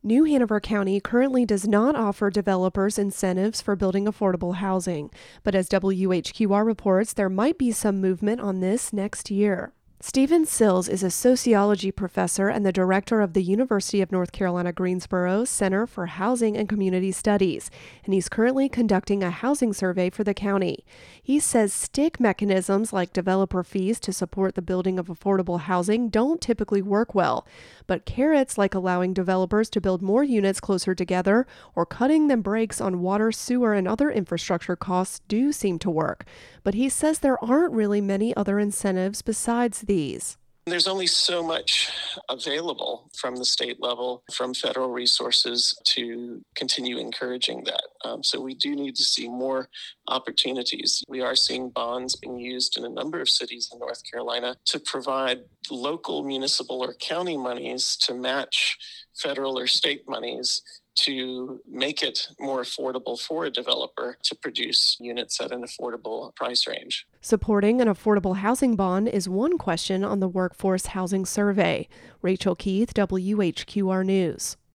New Hanover County currently does not offer developers incentives for building affordable housing, but as WHQR reports, there might be some movement on this next year. Stephen Sills is a sociology professor and the director of the University of North Carolina Greensboro's Center for Housing and Community Studies, and he's currently conducting a housing survey for the county. He says stick mechanisms like developer fees to support the building of affordable housing don't typically work well, but carrots like allowing developers to build more units closer together or cutting the brakes on water, sewer, and other infrastructure costs do seem to work. But he says there aren't really many other incentives besides these. There's only so much available from the state level, from federal resources to continue encouraging that. So we do need to see more opportunities. We are seeing bonds being used in a number of cities in North Carolina to provide local, municipal, or county monies to match federal or state monies to make it more affordable for a developer to produce units at an affordable price range. Supporting an affordable housing bond is one question on the Workforce Housing Survey. Rachel Keith, WHQR News.